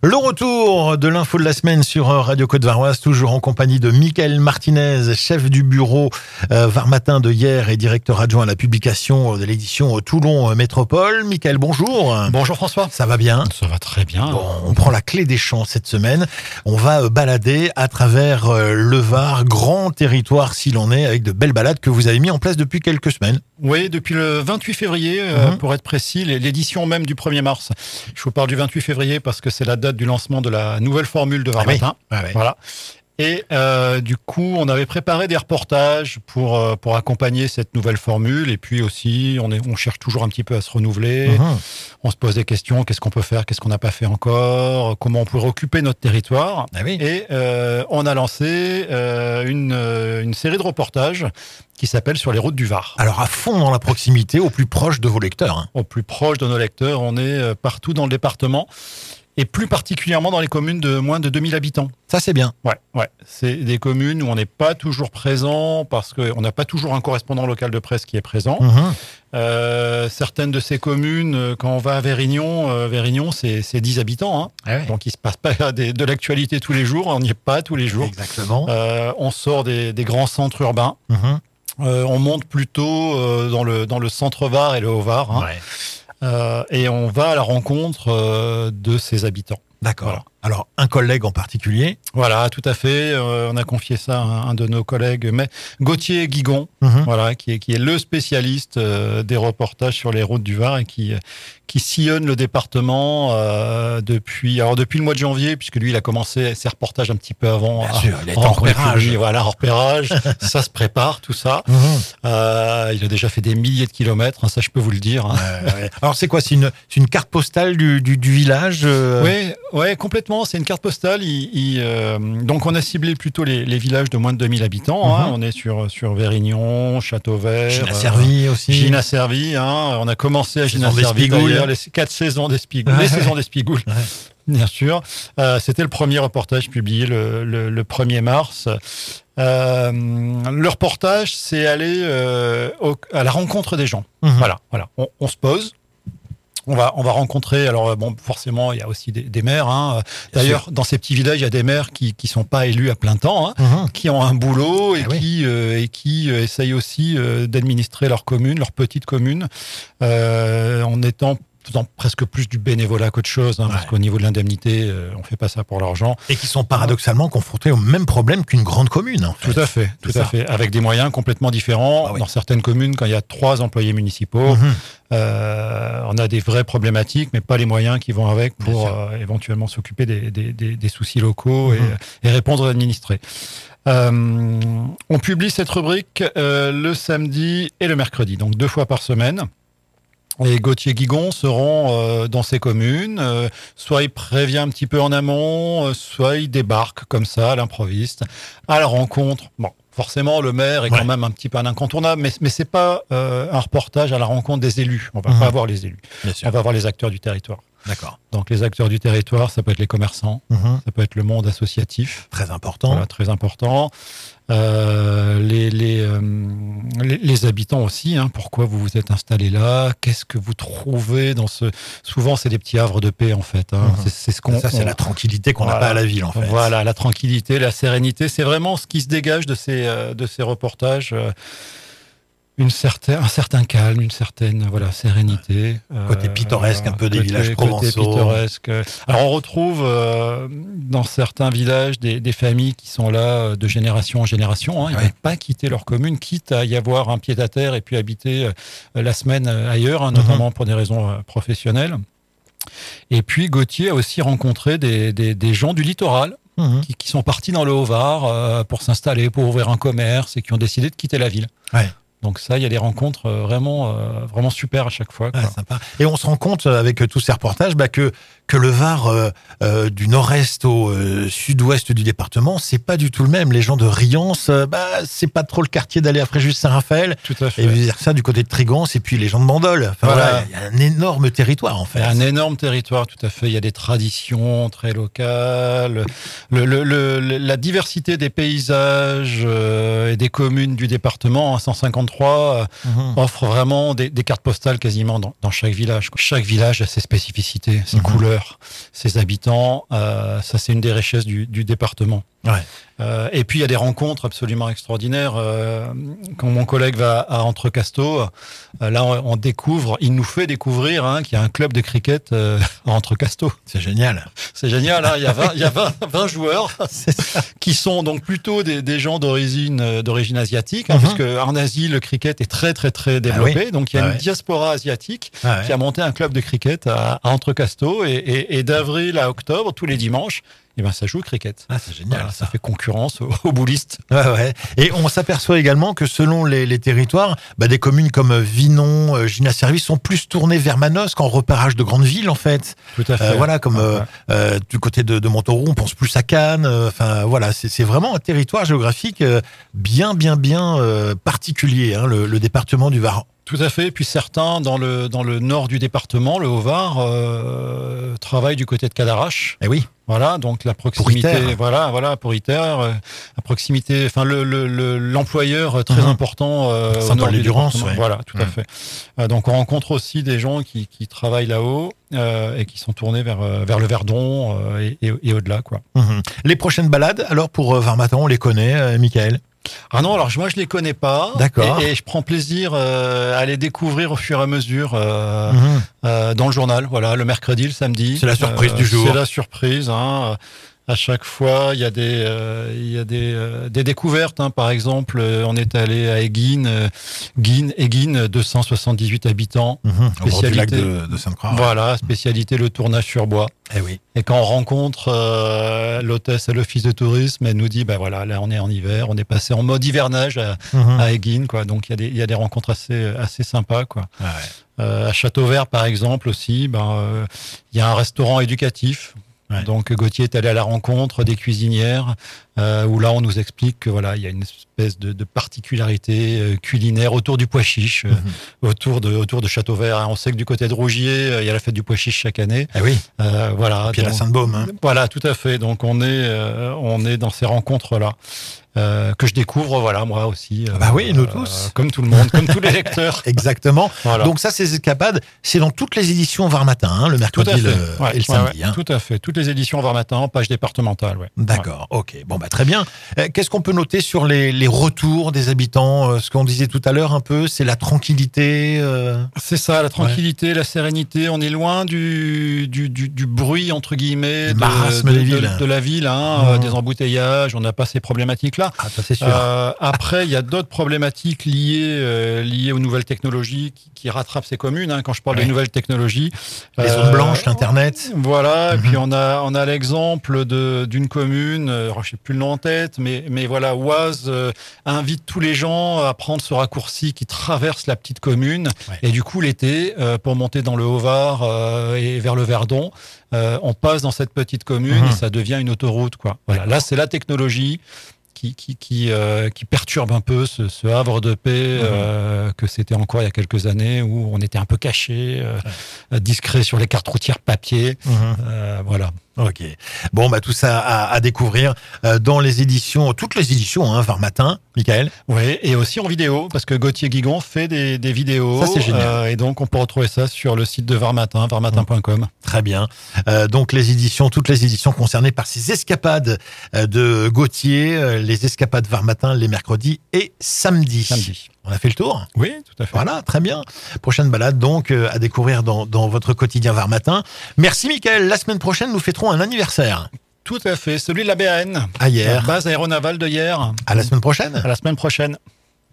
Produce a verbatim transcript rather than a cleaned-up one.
Le retour de l'info de la semaine sur Radio Côte-Varoise, toujours en compagnie de Mickaël Martinez, chef du bureau euh, Var Matin de hier et directeur adjoint à la publication de l'édition Toulon Métropole. Mickaël, bonjour. Bonjour François. Ça va bien? Ça va très bien. Bon, on prend la clé des champs cette semaine. On va balader à travers le Var, grand territoire s'il en est, avec de belles balades que vous avez mis en place depuis quelques semaines. Oui, depuis le vingt-huit février, mmh. euh, pour être précis, l'édition même du premier mars. Je vous parle du vingt-huit février parce que c'est la date du lancement de la nouvelle formule de Var ah Matin. Oui. Ah oui. Voilà. Et euh, du coup, on avait préparé des reportages pour euh, pour accompagner cette nouvelle formule. Et puis aussi, on est on cherche toujours un petit peu à se renouveler. Mmh. On se pose des questions. Qu'est-ce qu'on peut faire? Qu'est-ce qu'on n'a pas fait encore? Comment on pourrait occuper notre territoire? Ah oui. Et euh, on a lancé euh, une une série de reportages qui s'appelle Sur les routes du Var. Alors à fond dans la proximité, au plus proche de vos lecteurs. Hein. Au plus proche de nos lecteurs, on est partout dans le département. Et plus particulièrement dans les communes de moins de deux mille habitants. Ça, c'est bien. Ouais, ouais. C'est des communes où on n'est pas toujours présent parce qu'on n'a pas toujours un correspondant local de presse qui est présent. Mmh. Euh, certaines de ces communes, quand on va à Vérignon, euh, Vérignon, c'est, c'est dix habitants. Hein. Ah ouais. Donc, il ne se passe pas des, de l'actualité tous les jours. On n'y est pas tous les jours. Exactement. Euh, on sort des, des grands centres urbains. Mmh. Euh, on monte plutôt euh, dans le, dans le centre Var et le Haut-Var. Hein. Ouais. Euh, et on va à la rencontre euh, de ses habitants. D'accord. Voilà. Alors, un collègue en particulier? Voilà, tout à fait. Euh, on a confié ça à un, un de nos collègues, mais Gauthier Guigon, mm-hmm. voilà, qui est, qui est le spécialiste euh, des reportages sur les routes du Var et qui, qui sillonne le département euh, depuis, alors depuis le mois de janvier, puisque lui, il a commencé ses reportages un petit peu avant. Bien à, sûr, il est en repérage. Voilà, en repérage. Ça se prépare, tout ça. Mm-hmm. Euh, il a déjà fait des milliers de kilomètres, hein, ça je peux vous le dire. Hein. Ouais, ouais. Alors, c'est quoi? C'est une, c'est une carte postale du, du, du village euh... Oui, ouais, complètement. C'est une carte postale. Il, il, euh, donc, on a ciblé plutôt les, les villages de moins de deux mille habitants. Mm-hmm. Hein. On est sur, sur Vérignon, Châteauvert. Gina-Servie euh, aussi. Gina-Servie. Hein. On a commencé à Gina-Servie d'ailleurs, les quatre saisons d'Espigoules. Ouais. Les saisons d'Espigoules, ouais. Bien sûr. Euh, c'était le premier reportage publié le, le, le premier mars. Euh, le reportage, c'est aller euh, au, à la rencontre des gens. Mm-hmm. Voilà, voilà. On, on se pose. On va, on va rencontrer, alors bon, forcément, il y a aussi des, des maires. Hein. D'ailleurs, sûr. Dans ces petits villages, il y a des maires qui qui sont pas élus à plein temps, hein, mmh. qui ont un boulot et, ah qui, oui. euh, et qui euh, essayent aussi euh, d'administrer leur commune, leur petite commune, euh, en étant faisant presque plus du bénévolat qu'autre chose, hein, ouais. parce qu'au niveau de l'indemnité, euh, on fait pas ça pour l'argent. Et qui sont paradoxalement confrontés au même problème qu'une grande commune. En fait. Tout à fait, tout C'est à ça. fait, avec des moyens complètement différents. Ah oui. Dans certaines communes, quand il y a trois employés municipaux, mmh. euh, on a des vraies problématiques, mais pas les moyens qui vont avec pour euh, éventuellement s'occuper des, des, des, des soucis locaux mmh. et, et répondre aux administrés. Euh, on publie cette rubrique euh, le samedi et le mercredi, donc deux fois par semaine. Et Gauthier Guigon seront euh, dans ces communes, euh, soit il prévient un petit peu en amont, euh, soit il débarque comme ça à l'improviste, à la rencontre. Bon, forcément, le maire est ouais. quand même un petit peu un incontournable, mais, mais c'est pas euh, un reportage à la rencontre des élus. On va mmh. pas avoir les élus. On va avoir les acteurs du territoire. D'accord. Donc les acteurs du territoire, ça peut être les commerçants, mmh. ça peut être le monde associatif. Très important. Voilà, très important. Euh, les, les, euh, les, les habitants aussi, hein, pourquoi vous vous êtes installés là? Qu'est-ce que vous trouvez dans ce... Souvent, c'est des petits havres de paix, en fait. Hein. Mmh. C'est, c'est ce qu'on, ça, c'est on... la tranquillité qu'on n'a voilà. pas à la ville, en fait. Voilà, la tranquillité, la sérénité. C'est vraiment ce qui se dégage de ces, euh, de ces reportages. Euh, Une certaine, un certain calme, une certaine voilà sérénité. Côté pittoresque, euh, un peu des côté, villages provençaux. Côté pittoresque. Alors on retrouve euh, dans certains villages des, des familles qui sont là de génération en génération. Hein. Ils ne ouais. veulent pas quitter leur commune, quitte à y avoir un pied-à-terre et puis habiter euh, la semaine ailleurs, hein, notamment mm-hmm. pour des raisons euh, professionnelles. Et puis Gauthier a aussi rencontré des, des, des gens du littoral. Mmh. Qui, qui sont partis dans le Haut-Var euh, pour s'installer, pour ouvrir un commerce et qui ont décidé de quitter la ville. Ouais. Donc ça, il y a des rencontres vraiment, euh, vraiment super à chaque fois. Quoi. Ah, sympa. Et on se rend compte avec tous ces reportages bah, que que le Var euh, euh, du nord-est au euh, sud-ouest du département, c'est pas du tout le même. Les gens de Riance, euh, bah c'est pas trop le quartier d'aller à Fréjus-Saint-Raphaël. Tout à fait. Et vice versa du côté de Trigance et puis les gens de Bandol. Enfin, voilà, il y a un énorme territoire en fait. Il y a un énorme territoire, tout à fait. Il y a des traditions très locales. Le, le, le, la diversité des paysages euh, et des communes du département, hein, cent cinquante-trois, euh, mmh. offre vraiment des, des cartes postales quasiment dans, dans chaque village. Chaque village a ses spécificités, ses mmh. couleurs. couleurs, ses habitants. Euh, ça, c'est une des richesses du, du département. Ouais. Euh, et puis il y a des rencontres absolument extraordinaires. Euh, quand mon collègue va à Entrecasteaux, euh, là on, on découvre, il nous fait découvrir hein, qu'il y a un club de cricket euh, à Entrecasteaux. C'est génial. C'est génial. Hein, il y a vingt, il y a vingt, vingt joueurs qui sont donc plutôt des, des gens d'origine d'origine asiatique, hein, mm-hmm. puisque en Asie le cricket est très très très développé. Ah oui. Donc il y a ah une ouais. diaspora asiatique ah ouais. qui a monté un club de cricket à, à Entrecasteaux et, et, et d'avril à octobre tous les dimanches. Et ben ça joue au cricket. Ah, c'est génial. Voilà, ça. ça fait concurrence aux, aux boulistes. Ouais, ouais. Et on s'aperçoit également que selon les, les territoires, bah, des communes comme Vinon, euh, Gina-Service sont plus tournées vers Manosque qu'en repérage de grandes villes, en fait. Tout à fait. Euh, voilà, comme euh, ouais. euh, du côté de, de Montauroux, on pense plus à Cannes. Enfin, euh, voilà, c'est, c'est vraiment un territoire géographique euh, bien, bien, bien euh, particulier, hein, le, le département du Var. Tout à fait. Puis certains, dans le, dans le nord du département, le Haut-Var, euh, travaillent du côté de Cadarache. Eh oui. Voilà, donc la proximité, pour voilà, voilà, pour Iter, euh, la proximité, enfin le, le, le l'employeur très mmh. important euh, au nord du département. Ouais. Voilà, tout mmh. à fait. Euh, donc on rencontre aussi des gens qui, qui travaillent là-haut euh, et qui sont tournés vers vers le Verdon euh, et, et, et au-delà, quoi. Mmh. Les prochaines balades, alors pour euh, Warmatan, on les connaît, euh, Michael? Ah non, alors moi je les connais pas. D'accord. Et, et je prends plaisir euh, à les découvrir au fur et à mesure euh, mmh. euh, dans le journal. Voilà, le mercredi, le samedi. C'est la surprise euh, du jour. C'est la surprise. Hein. À chaque fois, il y a des, euh, il y a des, euh, des découvertes. Hein. Par exemple, on est allé à Éguine, euh, Guine, Éguine, deux cent soixante-dix-huit habitants. Mmh, spécialité du lac de, de Sainte-Croix. Voilà, ouais. Spécialité le tournage sur bois. Eh oui. Et quand on rencontre euh, l'hôtesse à l'office de tourisme, elle nous dit, ben bah voilà, là on est en hiver, on est passé en mode hivernage à, mmh. à Éguine, quoi. Donc il y a des, il y a des rencontres assez, assez sympas, quoi. Ah ouais. Euh, à Châteauvert, par exemple, aussi, ben, euh, il y a un restaurant éducatif. Ouais. Donc Gauthier est allé à la rencontre des cuisinières euh, où là on nous explique que voilà il y a une espèce de, de particularité euh, culinaire autour du pois chiche, euh, mmh. autour de autour de Châteauvert. On sait que du côté de Rougier euh, il y a la fête du pois chiche chaque année. Ah oui. Euh, voilà. Et puis il y a la Sainte-Baume. Hein. Voilà, tout à fait. Donc on est euh, on est dans ces rencontres là. Euh, que je découvre, voilà, moi aussi. Euh, ah bah oui, nous tous. Euh, comme tout le monde, comme tous les lecteurs. Exactement. Voilà. Donc ça, ces escapades, c'est dans toutes les éditions Varmatin, hein, le mercredi le, ouais, et le samedi. Ouais, ouais, hein. Tout à fait. Toutes les éditions Varmatin, page départementale. Ouais. D'accord, ouais. Ok. Bon, bah très bien. Euh, qu'est-ce qu'on peut noter sur les, les retours des habitants euh, Ce qu'on disait tout à l'heure un peu, c'est la tranquillité. Euh... C'est ça, la tranquillité, ouais. la sérénité. On est loin du, du, du, du bruit, entre guillemets, de, marasme de, des de, villes. de, de la ville, hein, mmh. des embouteillages. On n'a pas ces problématiques-là. Ah, ça c'est sûr. Euh, après, il y a d'autres problématiques liées, euh, liées aux nouvelles technologies qui, qui rattrapent ces communes. Hein, quand je parle ouais. des nouvelles technologies, les zones euh, blanches, l'internet. Voilà. Mm-hmm. Et puis on a on a l'exemple de d'une commune. Euh, je sais plus le nom en tête, mais mais voilà, Oise euh, invite tous les gens à prendre ce raccourci qui traverse la petite commune. Ouais. Et du coup, l'été, euh, pour monter dans le Haut-Var euh, et vers le Verdon, euh, on passe dans cette petite commune mm-hmm. et ça devient une autoroute, quoi. Voilà. Là, c'est la technologie qui qui qui, euh, qui perturbe un peu ce, ce havre de paix mmh. euh, que c'était encore il y a quelques années où on était un peu caché, euh, ouais. discret sur les cartes routières papier. Mmh. Euh, voilà. Ok. Bon, bah tout ça à, à découvrir euh, dans les éditions, toutes les éditions, hein, Varmatin, Michael. Oui, et aussi en vidéo, parce que Gauthier Guigon fait des, des vidéos. Ça, c'est génial. Euh, et donc, on peut retrouver ça sur le site de Varmatin, varmatin point com. Très bien. Euh, donc, les éditions, toutes les éditions concernées par ces escapades euh, de Gauthier, euh, les escapades Varmatin les mercredis et samedis. Samedi. On a fait le tour ? Oui, tout à fait. Voilà, très bien. Prochaine balade, donc, euh, à découvrir dans, dans votre quotidien Varmatin. Merci, Michael. La semaine prochaine, nous fêterons un anniversaire. Tout à fait. Celui de la B A N. À Hyères. Base aéronavale de Hyères. À la semaine prochaine. À la semaine prochaine.